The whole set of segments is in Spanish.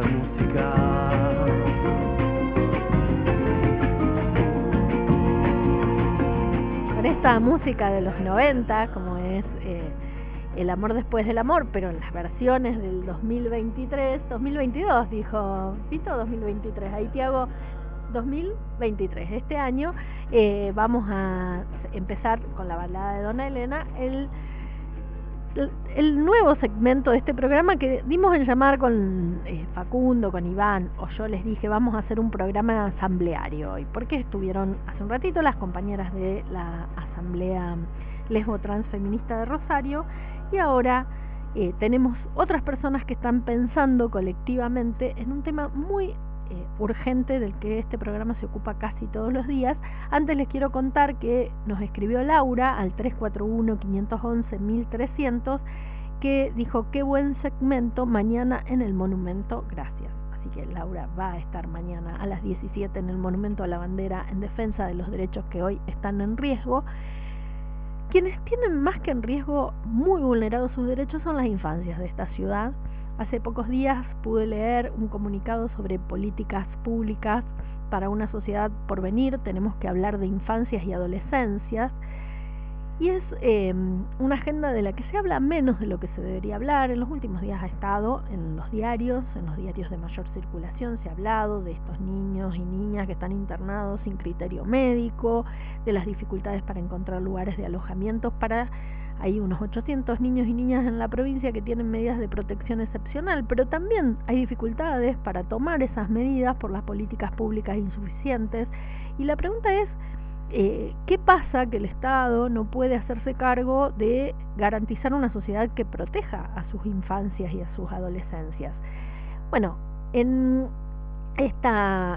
de música. Con esta música de los 90, como es El amor después del amor, pero en las versiones del 2022, dijo Vito, 2023, ahí te hago 2023. Este año vamos a empezar con la balada de Dona Elena, el nuevo segmento de este programa que dimos en llamar con Facundo, con Iván, o yo les dije, vamos a hacer un programa asambleario hoy, porque estuvieron hace un ratito las compañeras de la Asamblea Lesbo Transfeminista de Rosario, y ahora tenemos otras personas que están pensando colectivamente en un tema muy urgente del que este programa se ocupa casi todos los días. Antes les quiero contar que nos escribió Laura al 341-511-1300, que dijo: qué buen segmento, mañana en el Monumento, gracias. Así que Laura va a estar mañana a las 17 en el Monumento a la Bandera en defensa de los derechos que hoy están en riesgo. Quienes tienen más que en riesgo, muy vulnerados sus derechos, son las infancias de esta ciudad. Hace pocos días pude leer un comunicado sobre políticas públicas para una sociedad por venir. Tenemos que hablar de infancias y adolescencias, y es una agenda de la que se habla menos de lo que se debería hablar. En los últimos días ha estado en los diarios de mayor circulación. Se ha hablado de estos niños y niñas que están internados sin criterio médico, de las dificultades para encontrar lugares de alojamiento para... Hay unos 800 niños y niñas en la provincia que tienen medidas de protección excepcional, pero también hay dificultades para tomar esas medidas por las políticas públicas insuficientes. Y la pregunta es, ¿qué pasa que el Estado no puede hacerse cargo de garantizar una sociedad que proteja a sus infancias y a sus adolescencias? Bueno, en esta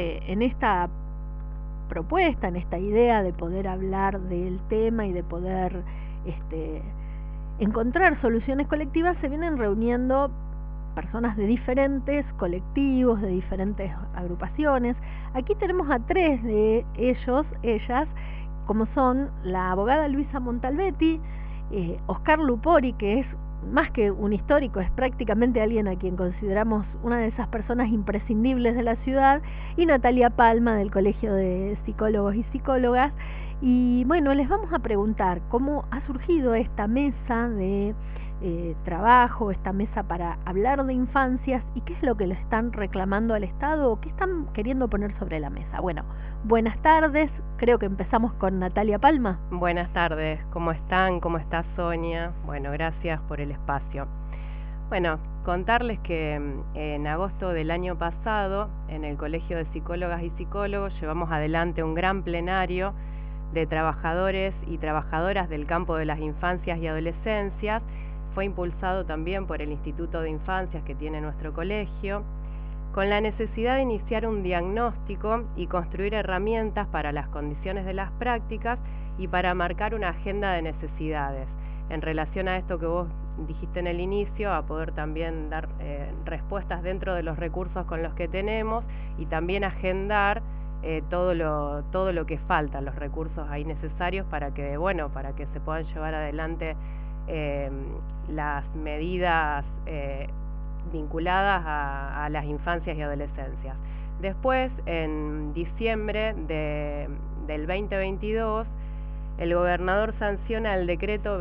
propuesta, en esta idea de poder hablar del tema y de poder encontrar soluciones colectivas, se vienen reuniendo personas de diferentes colectivos, de diferentes agrupaciones. Aquí tenemos a tres de ellas, como son la abogada Luisa Montalbetti, Oscar Lupori, que es más que un histórico, es prácticamente alguien a quien consideramos una de esas personas imprescindibles de la ciudad, y Natalia Palma, del Colegio de Psicólogos y Psicólogas. Y bueno, les vamos a preguntar cómo ha surgido esta mesa de trabajo, esta mesa para hablar de infancias, y qué es lo que le están reclamando al Estado, o qué están queriendo poner sobre la mesa. Bueno, buenas tardes, creo que empezamos con Natalia Palma. Buenas tardes, ¿cómo están? ¿Cómo está Sonia? Bueno, gracias por el espacio. Bueno, contarles que en agosto del año pasado, en el Colegio de Psicólogas y Psicólogos, llevamos adelante un gran plenario de trabajadores y trabajadoras del campo de las infancias y adolescencias. Fue impulsado también por el Instituto de Infancias que tiene nuestro colegio, con la necesidad de iniciar un diagnóstico y construir herramientas para las condiciones de las prácticas y para marcar una agenda de necesidades. En relación a esto que vos dijiste en el inicio, a poder también dar respuestas dentro de los recursos con los que tenemos, y también agendar todo lo que falta, los recursos ahí necesarios para que se puedan llevar adelante las medidas vinculadas a las infancias y adolescencias. Después, en diciembre del 2022, el gobernador sanciona el decreto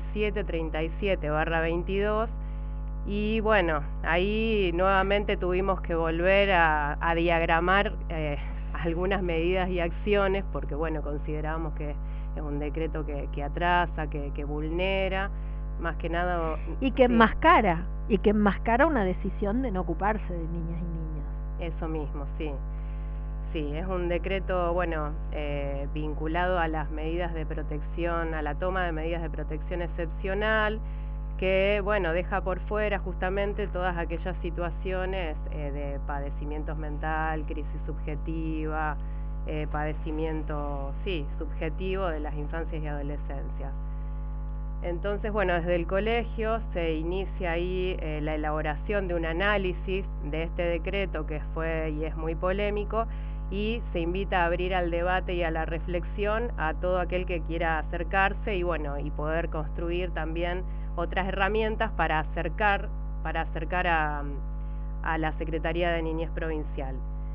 2737/22, y bueno, ahí nuevamente tuvimos que volver a diagramar algunas medidas y acciones, porque bueno, considerábamos que es un decreto que atrasa, que vulnera, más que nada... Y que enmascara, una decisión de no ocuparse de niñas y niños. Eso mismo, sí. Sí, es un decreto, vinculado a las medidas de protección, a la toma de medidas de protección excepcional, que, deja por fuera justamente todas aquellas situaciones de padecimientos mental, crisis subjetiva, padecimiento, subjetivo de las infancias y adolescencias. Entonces, desde el colegio se inicia ahí la elaboración de un análisis de este decreto que fue y es muy polémico, y se invita a abrir al debate y a la reflexión a todo aquel que quiera acercarse y poder construir también otras herramientas para acercar a la Secretaría de Niñez Provincial.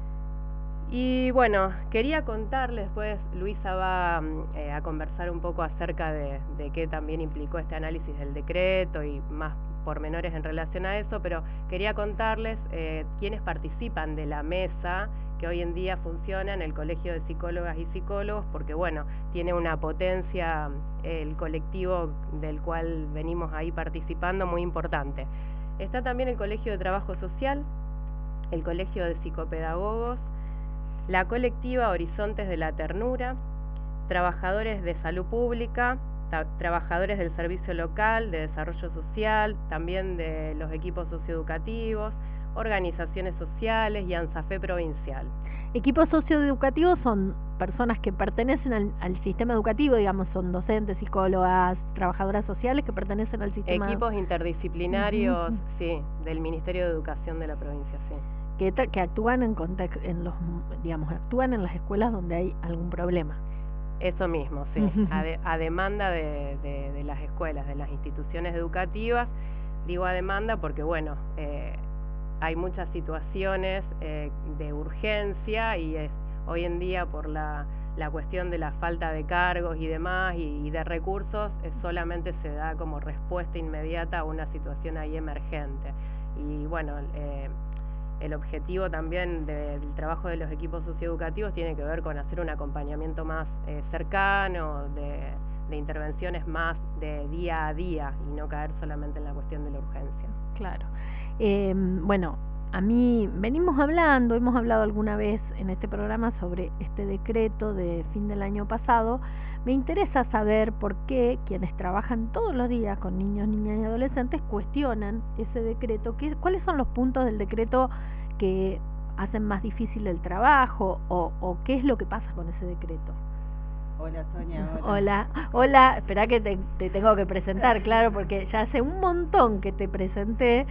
Y bueno, quería contarles, después Luisa va a conversar un poco acerca de qué también implicó este análisis del decreto y más pormenores en relación a eso, pero quería contarles quiénes participan de la mesa que hoy en día funciona en el Colegio de Psicólogas y Psicólogos, porque bueno, tiene una potencia el colectivo del cual venimos ahí participando muy importante. Está también el Colegio de Trabajo Social, el Colegio de Psicopedagogos, la colectiva Horizontes de la Ternura, trabajadores de salud pública, trabajadores del servicio local, de desarrollo social, también de los equipos socioeducativos, organizaciones sociales y ANSAFE provincial. Equipos socioeducativos son personas que pertenecen al sistema educativo, digamos, son docentes, psicólogas, trabajadoras sociales que pertenecen al sistema. Equipos interdisciplinarios, sí, del Ministerio de Educación de la provincia, sí. Que actúan actúan en las escuelas donde hay algún problema. Eso mismo, sí, a demanda de las escuelas, de las instituciones educativas. Digo a demanda porque, bueno, hay muchas situaciones de urgencia y hoy en día por la cuestión de la falta de cargos y demás y de recursos, solamente se da como respuesta inmediata a una situación ahí emergente. Y bueno, el objetivo también del trabajo de los equipos socioeducativos tiene que ver con hacer un acompañamiento más cercano, de intervenciones más de día a día y no caer solamente en la cuestión de la urgencia. Claro. Bueno, a mí hemos hablado alguna vez en este programa sobre este decreto de fin del año pasado. Me interesa saber por qué quienes trabajan todos los días con niños, niñas y adolescentes cuestionan ese decreto. ¿Cuáles son los puntos del decreto que hacen más difícil el trabajo o qué es lo que pasa con ese decreto? Hola Sonia. Hola, espera que te tengo que presentar, claro, porque ya hace un montón que te presenté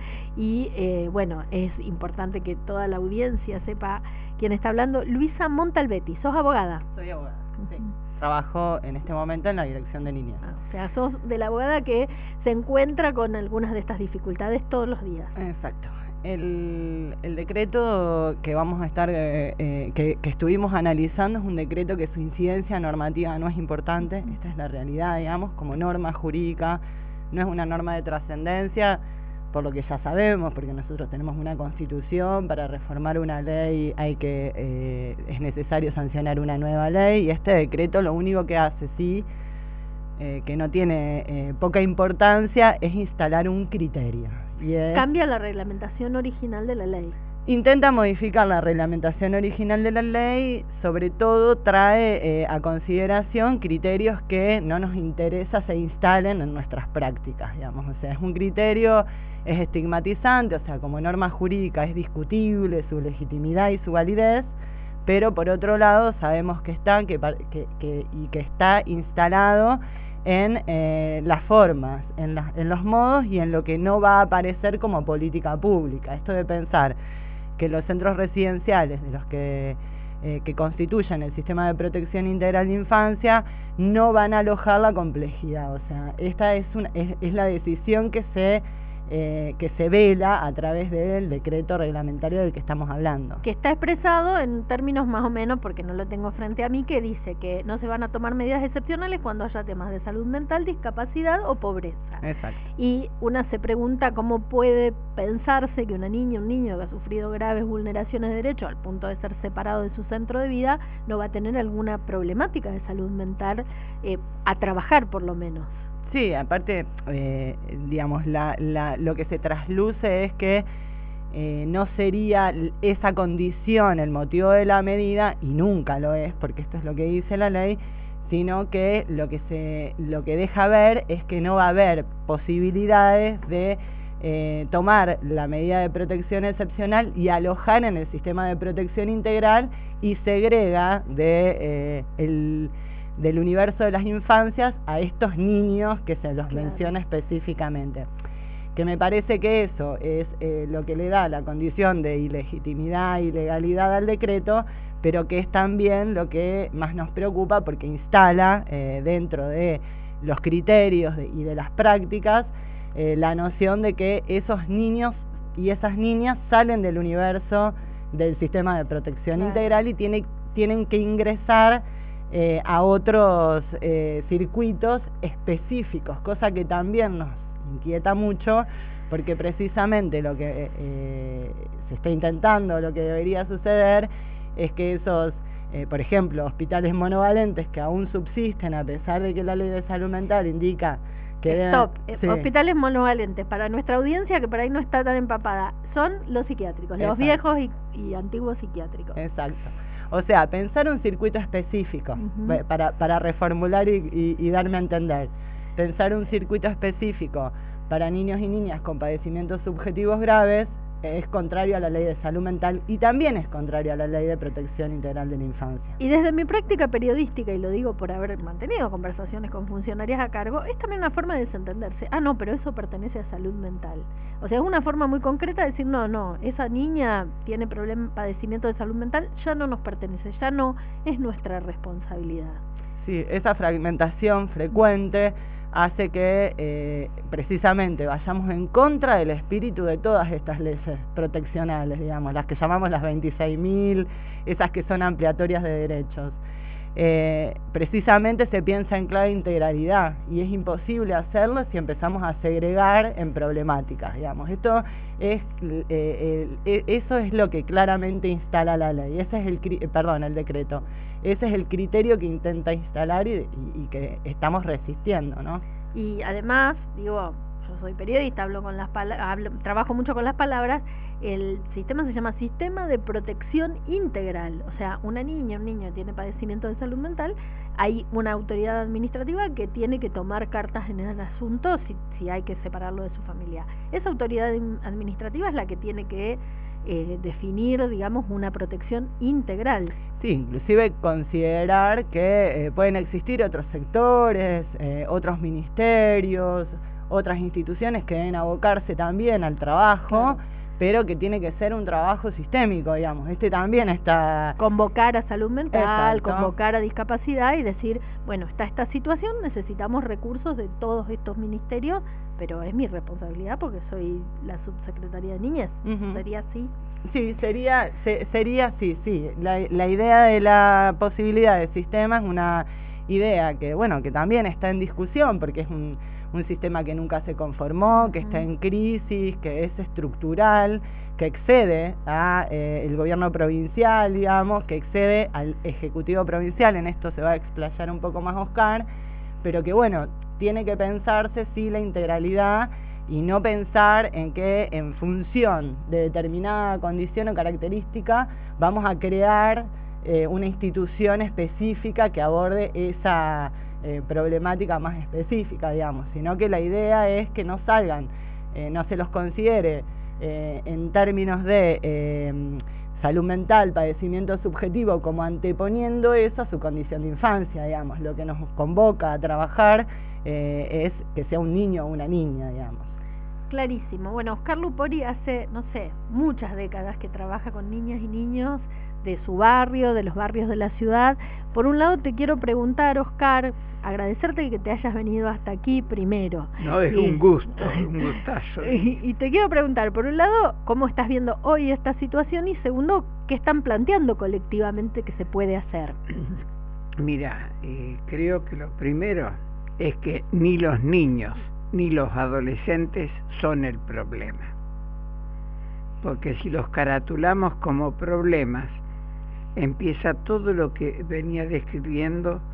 y bueno, es importante que toda la audiencia sepa quién está hablando. Luisa Montalbetti, ¿sos abogada? Soy abogada, sí. Trabajo en este momento en la dirección de niñez. O sea, sos de la abogada que se encuentra con algunas de estas dificultades todos los días. Exacto. El decreto que vamos a estar, que estuvimos analizando es un decreto que su incidencia normativa no es importante, esta es la realidad, digamos, como norma jurídica, no es una norma de trascendencia, por lo que ya sabemos, porque nosotros tenemos una constitución, para reformar una ley es necesario sancionar una nueva ley, y este decreto lo único que hace, sí, que no tiene poca importancia, es instalar un criterio. Cambia la reglamentación original de la ley. Intenta modificar la reglamentación original de la ley, sobre todo trae a consideración criterios que no nos interesa se instalen en nuestras prácticas, digamos. O sea, es un criterio, es estigmatizante, o sea, como norma jurídica es discutible su legitimidad y su validez, pero por otro lado sabemos que está instalado en las formas, en los modos y en lo que no va a aparecer como política pública. Esto de pensar que los centros residenciales de los que constituyen el sistema de protección integral de infancia no van a alojar la complejidad. O sea, esta es la decisión que se vela a través del decreto reglamentario del que estamos hablando. Que está expresado en términos más o menos, porque no lo tengo frente a mí, que dice que no se van a tomar medidas excepcionales cuando haya temas de salud mental, discapacidad o pobreza. Exacto. Y una se pregunta cómo puede pensarse que una niña, un niño que ha sufrido graves vulneraciones de derechos al punto de ser separado de su centro de vida, no va a tener alguna problemática de salud mental a trabajar por lo menos. Sí, aparte, digamos, lo que se trasluce es que no sería esa condición el motivo de la medida, y nunca lo es, porque esto es lo que dice la ley, sino que lo que deja ver es que no va a haber posibilidades de tomar la medida de protección excepcional y alojar en el sistema de protección integral y segrega del universo de las infancias a estos niños que se los menciona específicamente. Que me parece que eso es lo que le da la condición de ilegitimidad y ilegalidad al decreto, pero que es también lo que más nos preocupa porque instala dentro de los criterios y de las prácticas la noción de que esos niños y esas niñas salen del universo del sistema de protección integral y tienen que ingresar a otros circuitos específicos, cosa que también nos inquieta mucho, porque precisamente lo que se está intentando, lo que debería suceder, es que esos, por ejemplo, hospitales monovalentes que aún subsisten, a pesar de que la ley de salud mental indica que hospitales monovalentes, para nuestra audiencia que por ahí no está tan empapada, son los psiquiátricos, los viejos y antiguos psiquiátricos. Exacto. O sea, pensar un circuito específico, para reformular y darme a entender. Pensar un circuito específico para niños y niñas con padecimientos subjetivos graves es contrario a la ley de salud mental y también es contrario a la ley de protección integral de la infancia. Y desde mi práctica periodística, y lo digo por haber mantenido conversaciones con funcionarias a cargo, es también una forma de desentenderse. No, pero eso pertenece a salud mental. O sea, es una forma muy concreta de decir, no, esa niña tiene padecimiento de salud mental, ya no nos pertenece, ya no es nuestra responsabilidad. Sí, esa fragmentación frecuente hace que precisamente vayamos en contra del espíritu de todas estas leyes proteccionales, digamos, las que llamamos las 26.000, esas que son ampliatorias de derechos. Precisamente se piensa en clave de integralidad y es imposible hacerlo si empezamos a segregar en problemáticas, digamos. Esto es eso es lo que claramente instala la ley, ese es el decreto. Ese es el criterio que intenta instalar y que estamos resistiendo, ¿no? Y además, digo, yo soy periodista, trabajo mucho con las palabras. El sistema se llama Sistema de Protección Integral. O sea, una niña, un niño tiene padecimiento de salud mental, hay una autoridad administrativa que tiene que tomar cartas en el asunto si hay que separarlo de su familia. Esa autoridad administrativa es la que tiene que definir, digamos, una protección integral. Sí, inclusive considerar que pueden existir otros sectores, otros ministerios, otras instituciones que deben abocarse también al trabajo, pero que tiene que ser un trabajo sistémico, digamos. También está... Convocar a salud mental, convocar a discapacidad y decir, bueno, está esta situación, necesitamos recursos de todos estos ministerios, pero es mi responsabilidad porque soy la subsecretaría de Niñez. ¿Sería así? Sí, sería sí. La idea de la posibilidad de sistema es una idea que, bueno, que también está en discusión porque es un sistema que nunca se conformó, que está en crisis, que es estructural, que excede a el gobierno provincial, digamos, que excede al ejecutivo provincial. En esto se va a explayar un poco más Oscar, pero que, bueno, tiene que pensarse la integralidad y no pensar en que en función de determinada condición o característica vamos a crear una institución específica que aborde esa problemática más específica, digamos, sino que la idea es que no salgan, no se los considere en términos de salud mental, padecimiento subjetivo, como anteponiendo eso a su condición de infancia, digamos. Lo que nos convoca a trabajar es que sea un niño o una niña, digamos. Clarísimo. Bueno, Oscar Lupori hace, no sé, muchas décadas que trabaja con niñas y niños de su barrio, de los barrios de la ciudad. Por un lado te quiero preguntar, Oscar, agradecerte que te hayas venido hasta aquí primero. No, es un gusto, un gustazo. Y te quiero preguntar, por un lado, ¿cómo estás viendo hoy esta situación? Y segundo, ¿qué están planteando colectivamente que se puede hacer? Mira, creo que lo primero es que ni los niños ni los adolescentes son el problema. Porque si los caratulamos como problemas, empieza todo lo que venía describiendo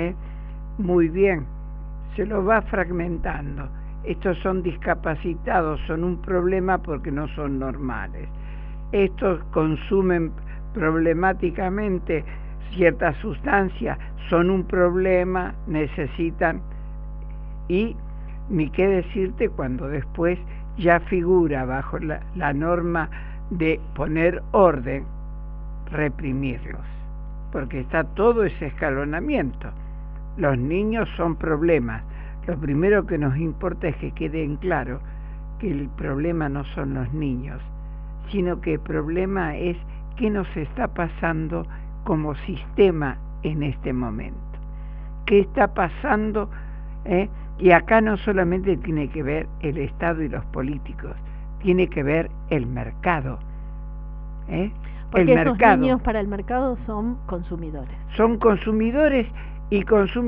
muy bien, se lo va fragmentando. Estos son discapacitados, son un problema porque no son normales. Estos consumen problemáticamente ciertas sustancias, son un problema, necesitan. Y ni qué decirte cuando después ya figura bajo la norma de poner orden, reprimirlos, porque está todo ese escalonamiento. Los niños son problemas. Lo primero que nos importa es que quede en claro que el problema no son los niños, sino que el problema es qué nos está pasando como sistema en este momento. ¿Qué está pasando? Y acá no solamente tiene que ver el Estado y los políticos, tiene que ver el mercado. Porque el esos mercado. niños para el mercado son consumidores. Son consumidores y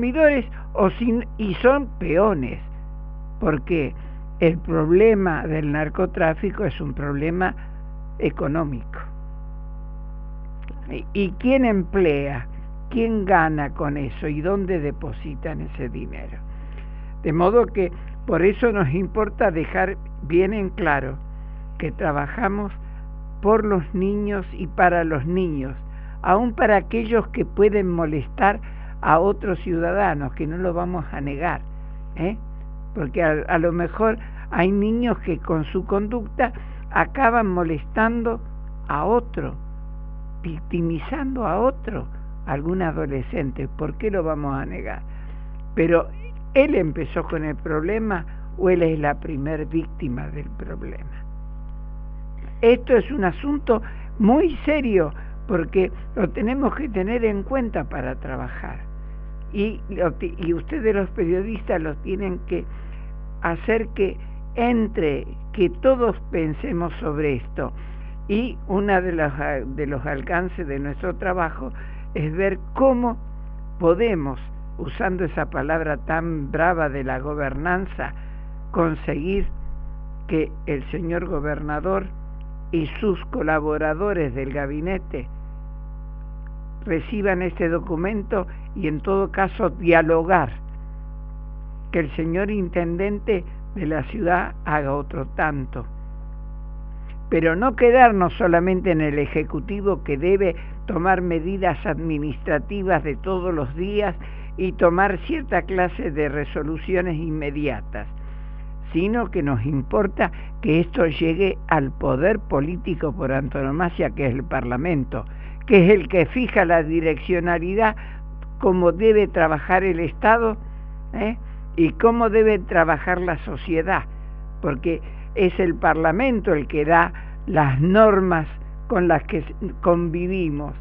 son peones, porque el problema del narcotráfico es un problema económico. ¿Y quién emplea? ¿Quién gana con eso? ¿Y dónde depositan ese dinero? De modo que por eso nos importa dejar bien en claro que trabajamos por los niños y para los niños, aun para aquellos que pueden molestar a otros ciudadanos, que no lo vamos a negar, porque a lo mejor hay niños que con su conducta acaban molestando a otro, victimizando a otro, algún adolescente. ¿Por qué lo vamos a negar? Pero ¿él empezó con el problema o él es la primer víctima del problema? Esto es un asunto muy serio, porque lo tenemos que tener en cuenta para trabajar. Y ustedes los periodistas los tienen que hacer que todos pensemos sobre esto. Y uno de los alcances de nuestro trabajo es ver cómo podemos, usando esa palabra tan brava de la gobernanza, conseguir que el señor gobernador y sus colaboradores del gabinete reciban este documento y en todo caso dialogar, que el señor intendente de la ciudad haga otro tanto, pero no quedarnos solamente en el ejecutivo, que debe tomar medidas administrativas de todos los días y tomar cierta clase de resoluciones inmediatas, sino que nos importa que esto llegue al poder político por antonomasia, que es el Parlamento, que es el que fija la direccionalidad, cómo debe trabajar el Estado, y cómo debe trabajar la sociedad, porque es el Parlamento el que da las normas con las que convivimos,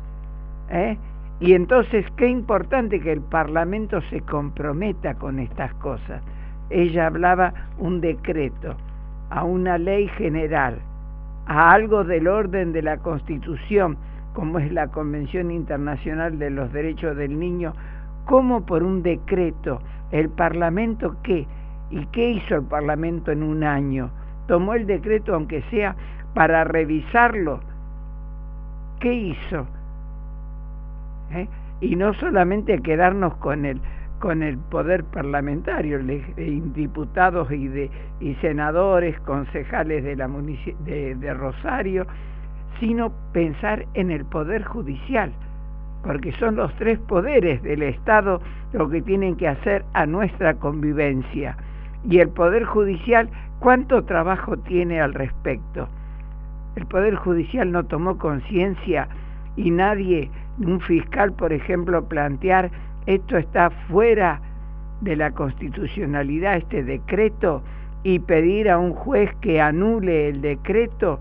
y entonces qué importante que el Parlamento se comprometa con estas cosas. Ella hablaba un decreto, a una ley general, a algo del orden de la Constitución, como es la Convención Internacional de los Derechos del Niño. ¿Cómo por un decreto el Parlamento qué? ¿Y qué hizo el Parlamento en un año? Tomó el decreto, aunque sea para revisarlo. ¿Qué hizo? Y no solamente quedarnos con el poder parlamentario, diputados y senadores, concejales de Rosario, sino pensar en el poder judicial, porque son los tres poderes del Estado lo que tienen que hacer a nuestra convivencia. Y el poder judicial, ¿cuánto trabajo tiene al respecto? El poder judicial no tomó conciencia, y nadie, un fiscal por ejemplo, plantear: esto está fuera de la constitucionalidad, este decreto, y pedir a un juez que anule el decreto.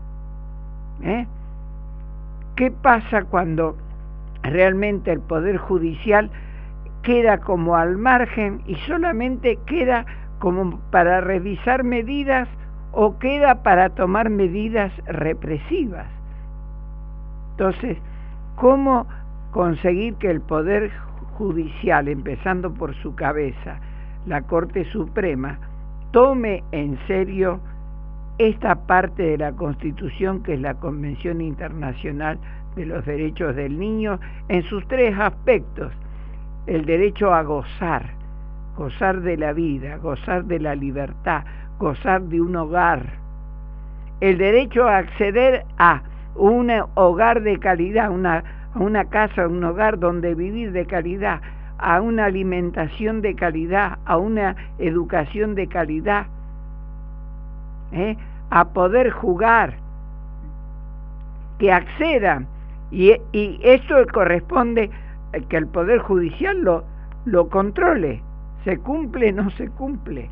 ¿Qué pasa cuando realmente el poder judicial queda como al margen y solamente queda como para revisar medidas o queda para tomar medidas represivas? Entonces, ¿cómo conseguir que el poder judicial, empezando por su cabeza, la Corte Suprema, tome en serio esta parte de la Constitución, que es la Convención Internacional de los Derechos del Niño, en sus tres aspectos: el derecho a gozar de la vida, gozar de la libertad, gozar de un hogar, el derecho a acceder a un hogar de calidad, a una casa, un hogar donde vivir de calidad, a una alimentación de calidad, a una educación de calidad, a poder jugar, que accedan, y esto corresponde que el Poder Judicial lo controle, se cumple, no se cumple,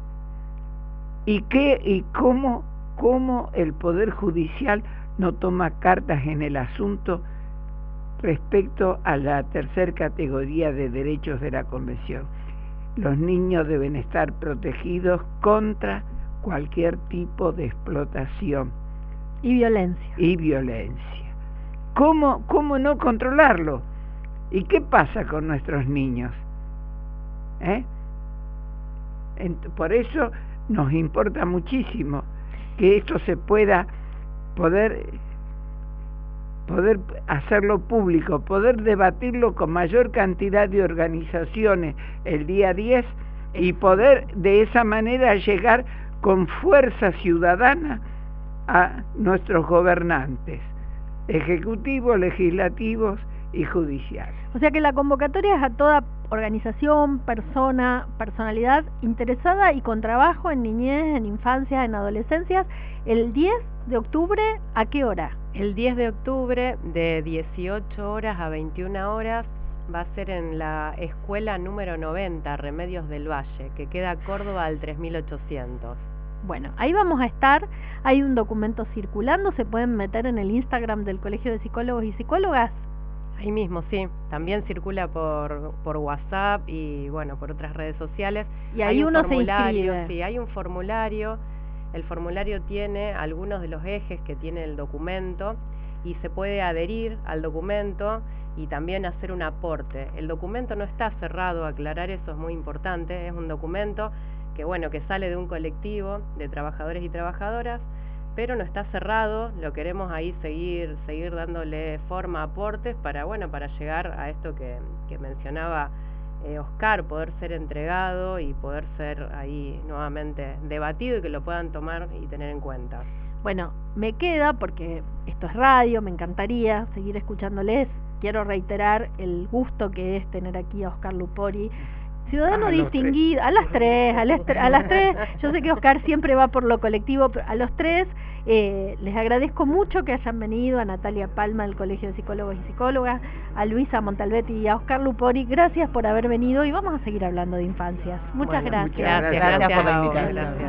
y cómo el Poder Judicial no toma cartas en el asunto respecto a la tercera categoría de derechos de la Convención. Los niños deben estar protegidos contra cualquier tipo de explotación y violencia. ¿Cómo no controlarlo? ¿Y qué pasa con nuestros niños? Por eso nos importa muchísimo que esto se poder hacerlo público, poder debatirlo con mayor cantidad de organizaciones el día 10 y poder de esa manera llegar con fuerza ciudadana a nuestros gobernantes, ejecutivos, legislativos y judiciales. O sea que la convocatoria es a toda organización, personalidad interesada y con trabajo en niñez, en infancia, en adolescencias, el 10 de octubre, ¿a qué hora? El 10 de octubre, de 18 horas a 21 horas, va a ser en la escuela número 90, Remedios del Valle, que queda Córdoba al 3800. Bueno, ahí vamos a estar, hay un documento circulando, se pueden meter en el Instagram del Colegio de Psicólogos y Psicólogas. Ahí mismo, sí, también circula por WhatsApp y bueno, por otras redes sociales. Y ahí uno se inscribe. Sí, hay un formulario, el formulario tiene algunos de los ejes que tiene el documento y se puede adherir al documento y también hacer un aporte. El documento no está cerrado, aclarar eso es muy importante, es un documento que bueno, que sale de un colectivo de trabajadores y trabajadoras, pero no está cerrado, lo queremos ahí seguir dándole forma, aportes para llegar a esto que mencionaba Oscar, poder ser entregado y poder ser ahí nuevamente debatido y que lo puedan tomar y tener en cuenta. Bueno, me queda, porque esto es radio, me encantaría seguir escuchándoles, quiero reiterar el gusto que es tener aquí a Oscar Lupori, ciudadano distinguido, a las tres, yo sé que Oscar siempre va por lo colectivo, pero a los tres les agradezco mucho que hayan venido, a Natalia Palma del Colegio de Psicólogos y Psicólogas, a Luisa Montalbetti y a Oscar Lupori, gracias por haber venido y vamos a seguir hablando de infancias. Muchas gracias. Gracias por la invitación.